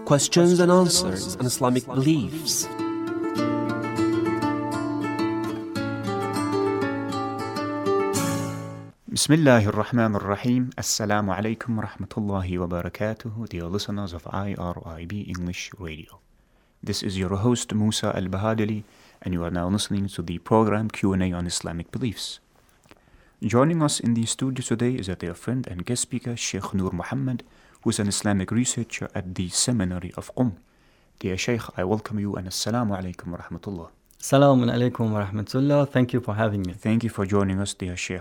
questions and answers on Islamic beliefs. Bismillahir Rahmanir Rahim. Assalamu alaikum wa rahmatullahi wa barakatuh, dear listeners of IRIB English Radio. This is your host Musa Al-Bahadili, and you are now listening to the program Q&A on Islamic beliefs. Joining us in the studio today is a dear friend and guest speaker, Sheikh Noor Muhammad, who is an Islamic researcher at the Seminary of Qom. Dear Sheikh, I welcome you, and Assalamu alaikum wa rahmatullah. Assalamu alaikum wa rahmatullah. Thank you for having me. Thank you for joining us, dear Sheikh.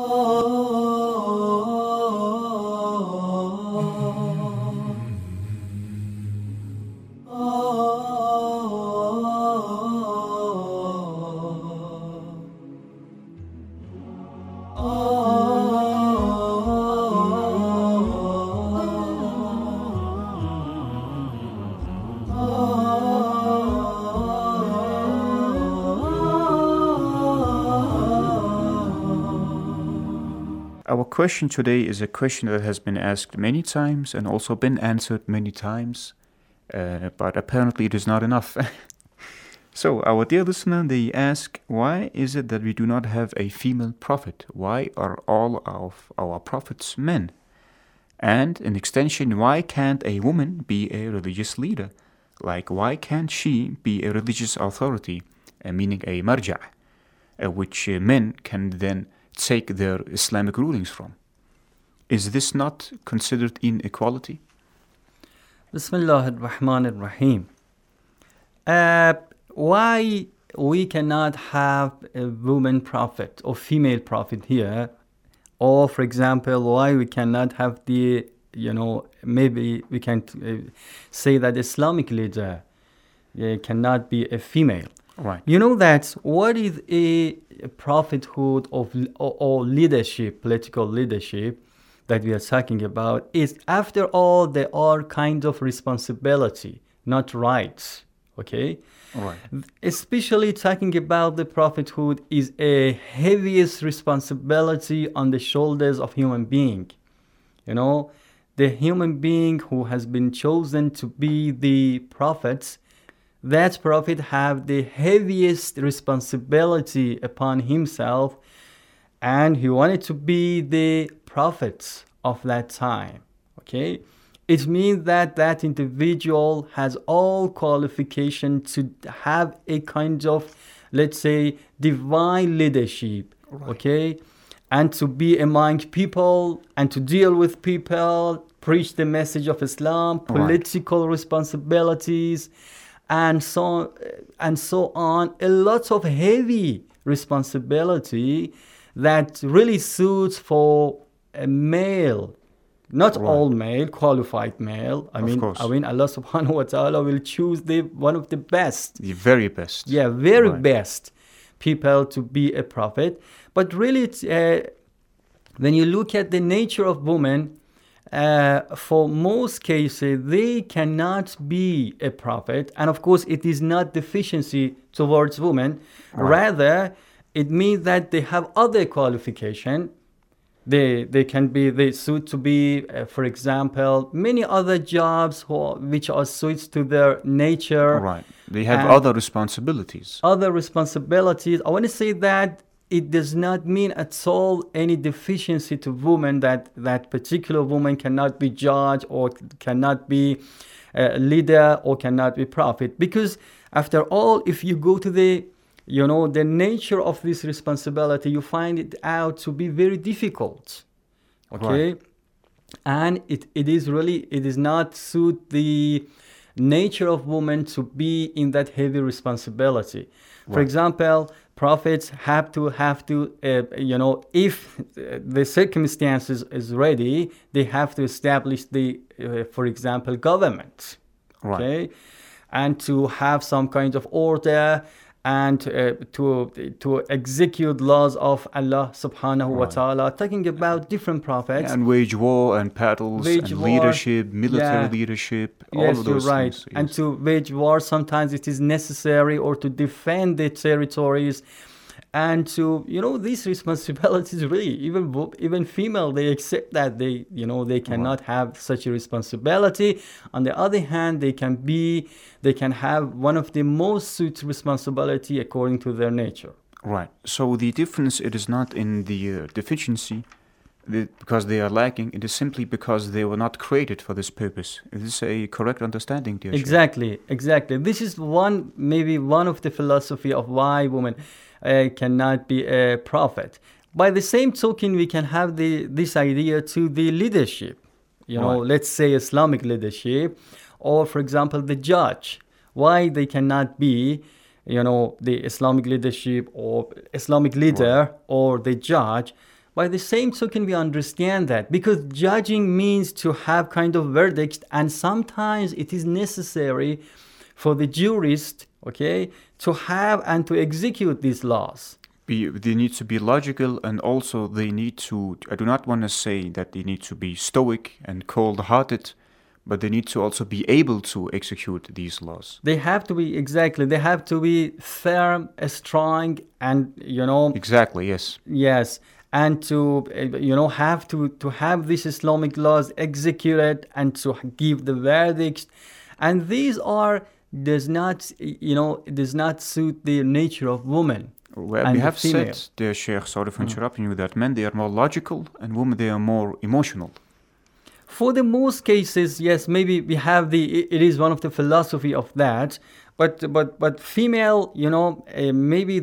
Our question today is a question that has been asked many times and also been answered many times, but apparently it is not enough. So, our dear listener, they ask, why is it that we do not have a female prophet? Why are all of our prophets men? And, in extension, why can't a woman be a religious leader? Like, why can't she be a religious authority, meaning a marja', which men can then take their Islamic rulings from? Is this not considered inequality? Bismillah ar-Rahman ar-Rahim. Why we cannot have a woman prophet or female prophet here? Or, for example, why we cannot have maybe we can say that Islamic leader cannot be a female. Right. You know that what is a prophethood or leadership, political leadership that we are talking about is, after all, there are kind of responsibility, not rights. Okay? Right. Especially talking about the prophethood is a heaviest responsibility on the shoulders of human being. You know, the human being who has been chosen to be the prophet, that prophet have the heaviest responsibility upon himself, and he wanted to be the prophet of that time. Okay? It means that that individual has all qualification to have a kind of, let's say, divine leadership. Right. Okay? And to be among people and to deal with people, preach the message of Islam, political responsibilities, and so on. A lot of heavy responsibility that really suits for a male, not all male, qualified male. I mean, Allah subhanahu wa ta'ala will choose one of the best. The very best. Yeah, very best people to be a prophet. But really, it's, when you look at the nature of women, for most cases, they cannot be a prophet. And of course, it is not deficiency towards women. Right. Rather, it means that they have other qualification. They suit to be, for example, many other jobs which are suits to their nature. Right. They have other responsibilities. I want to say that it does not mean at all any deficiency to women, that particular woman cannot be judge or cannot be a leader or cannot be prophet. Because after all, if you go to the nature of this responsibility, you find it out to be very difficult. Okay? Right. And it is not suit the nature of women to be in that heavy responsibility. Right. For example, prophets have to if the circumstances is ready, they have to establish for example, government. Right. Okay? And to have some kind of order and to execute laws of Allah subhanahu wa ta'ala, talking about different prophets. And wage war and battles and leadership, military leadership, all of those things. Yes. And to wage war, sometimes it is necessary, or to defend the territories. And to, these responsibilities really, even female, they accept that they cannot have such a responsibility. On the other hand, they can have one of the most suited responsibility according to their nature. Right. So the difference, it is not in the deficiency, because they are lacking. It is simply because they were not created for this purpose. Is this a correct understanding, dear Exactly. This is maybe one of the philosophy of why women cannot be a prophet. By the same token, we can have this idea to the leadership. Let's say Islamic leadership, or for example, the judge. Why they cannot be, the Islamic leadership or Islamic leader or the judge. By the same token, we understand that because judging means to have kind of verdicts, and sometimes it is necessary for the jurist, to have and to execute these laws. They need to be logical, and also they need to, I do not want to say that they need to be stoic and cold-hearted, but they need to also be able to execute these laws. They have to be firm, strong, and, Exactly, yes. Yes. And to have to have these Islamic laws executed and to give the verdicts, and these does not suit the nature of women. Well, we have said, dear Sheikh, sorry for interrupting you, that men, they are more logical, and women, they are more emotional. For the most cases, yes, maybe we have it is one of the philosophy of that. But female, maybe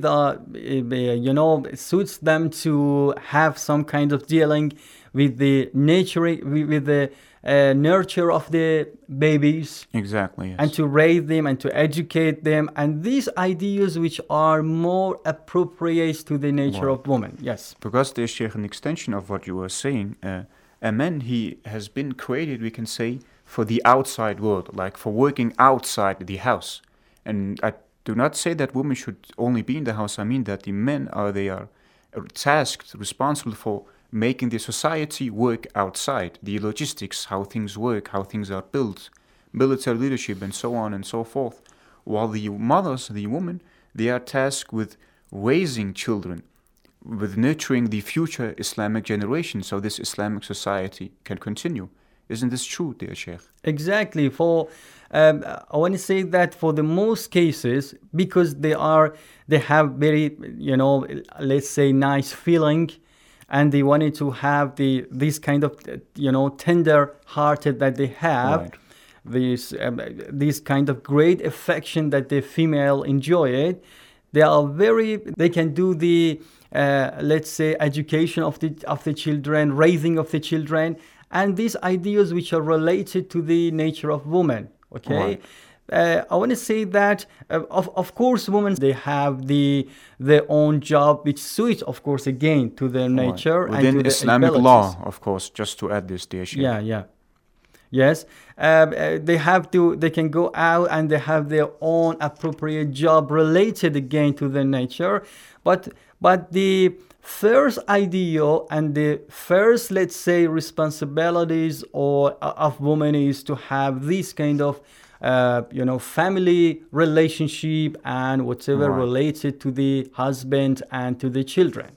it suits them to have some kind of dealing with the nature, with the nurture of the babies. Exactly, yes. And to raise them and to educate them. And these ideas which are more appropriate to the nature of women. Yes. Because there's an extension of what you were saying. A man, he has been created, we can say, for the outside world, like for working outside the house. And I do not say that women should only be in the house. I mean that the men are tasked, responsible for making the society work outside, the logistics, how things work, how things are built, military leadership, and so on and so forth. While the mothers, the women, they are tasked with raising children, with nurturing the future Islamic generation, so this Islamic society can continue. Isn't this true, dear Sheikh? Exactly. I want to say that for the most cases, because they have very, let's say, nice feeling, and they wanted to have this kind of, tender hearted that they have, right. This kind of great affection that the female enjoy it. They can do the, let's say, education of the children, raising of the children, and these ideas which are related to the nature of women. Okay, right. I want to say that of course women, they have their own job which suits, of course, again to their nature, right. Within and to Islamic abilities. law, of course, just to add this, dear Sheikh. Yeah. Yes, they can go out and they have their own appropriate job related again to their nature, but the first ideal and the first, let's say, responsibilities of women is to have this kind of family relationship and whatever right. related to the husband and to the children.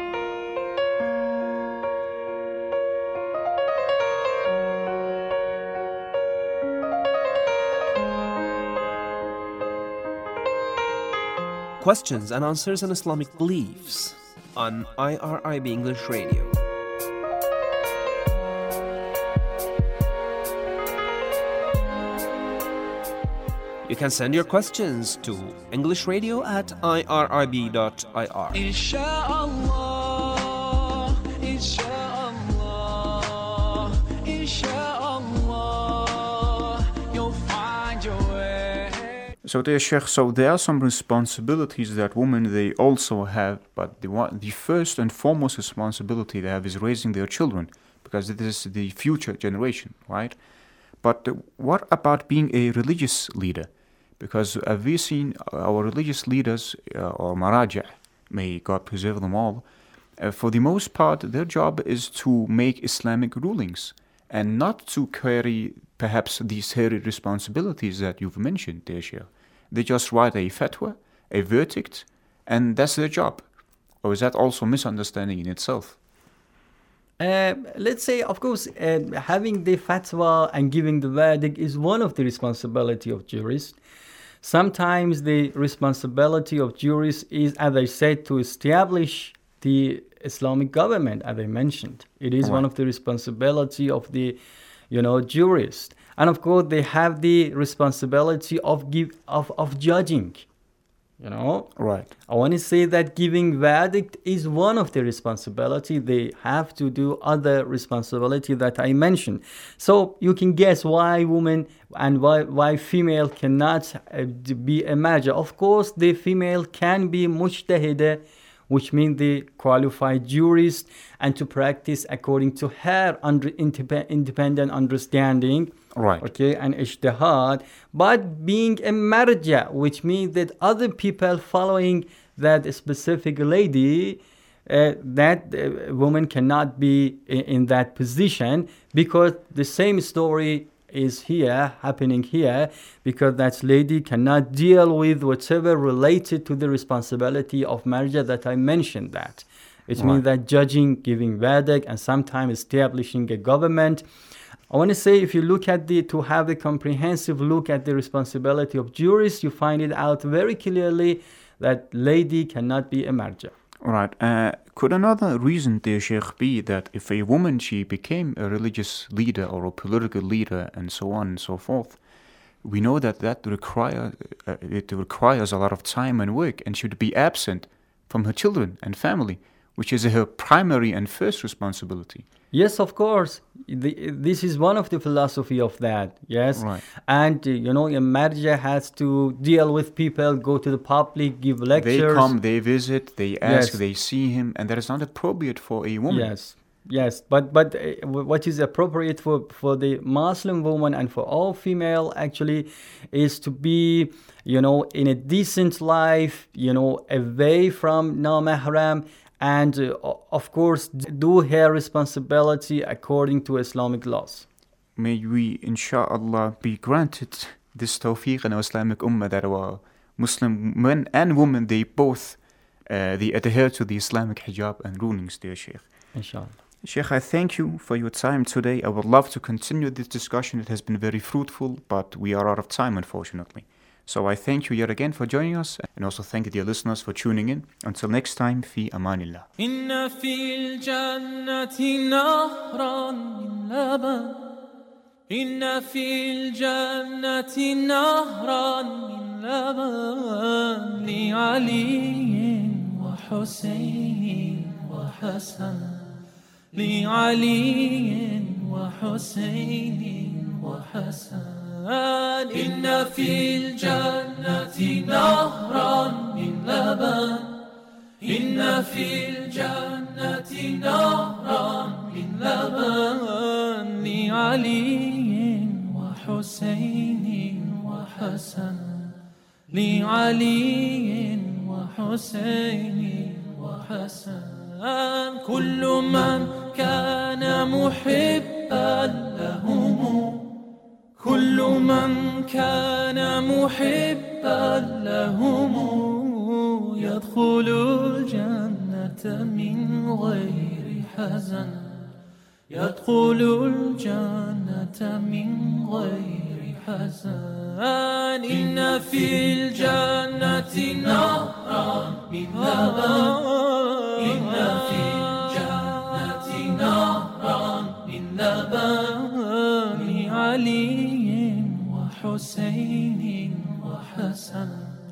Questions and answers on Islamic beliefs on IRIB English Radio. You can send your questions to englishradio@irib.ir. Inshallah, inshallah, inshallah, you'll find your way. So dear Sheikh, there are some responsibilities that women, they also have, but the first and foremost responsibility they have is raising their children, because it is the future generation, right? But what about being a religious leader? Because we've seen our religious leaders, or Maraja', may God preserve them all, for the most part, their job is to make Islamic rulings and not to carry perhaps these hairy responsibilities that you've mentioned, dear Sheikh. They just write a fatwa, a verdict, and that's their job. Or is that also misunderstanding in itself? Let's say, of course, having the fatwa and giving the verdict is one of the responsibility of jurists. Sometimes the responsibility of jurists is, as I said, to establish the Islamic government, as I mentioned. It is one of the responsibility of the, jurist. And of course, they have the responsibility of judging. Right. I want to say that giving verdict is one of the responsibility. They have to do other responsibility that I mentioned. So you can guess why women and why female cannot be a marja. Of course, the female can be mujtahida, which means the qualified jurist, and to practice according to her independent understanding. Right. Okay, and ijtihad, but being a marja, which means that other people following that specific lady, that woman cannot be in that position, because the same story is happening here, because that lady cannot deal with whatever related to the responsibility of marja that I mentioned that. It means that judging, giving verdict, and sometimes establishing a government. I want to say, if you look at to have a comprehensive look at the responsibility of jurists, you find it out very clearly that lady cannot be a marja. Right. Could another reason, dear Sheikh, be that if a woman, she became a religious leader or a political leader and so on and so forth, we know that requires a lot of time and work, and she would be absent from her children and family, which is her primary and first responsibility. Yes, of course. This is one of the philosophy of that. Yes. Right. And, a marja has to deal with people, go to the public, give lectures. They come, they visit, they ask, they see him, and that is not appropriate for a woman. Yes. But what is appropriate for the Muslim woman and for all female actually is to be, in a decent life, away from no-mahram, and of course do her responsibility according to Islamic laws. May we, inshallah, be granted this tawfiq in our Islamic ummah, that our Muslim men and women, they both they adhere to the Islamic hijab and rulings, dear Sheikh. Inshallah. Sheikh, I thank you for your time today. I would love to continue this discussion. It has been very fruitful, but we are out of time, unfortunately. So I thank you yet again for joining us, and also thank you, dear listeners, for tuning in. Until next time, fi amanillah. إن في الجنة نهرا من لبن إن في الجنة نهرا من لبن لعلي وحسين وحسن لعلي وحسين وحسن إن في الجنة نهرا من لبن إن في الجنة نهرا من لبن لعلي وحسين وحسن لعلي وحسين وحسن كل من كان محبا لهم كل من كان محبا لهم يدخل الجنة من غير حزن يدخل الجنة من غير حزن إن في الجنة نهرا من لبن إن في الجنة نهرا من لبن لعلي وحسين وحسن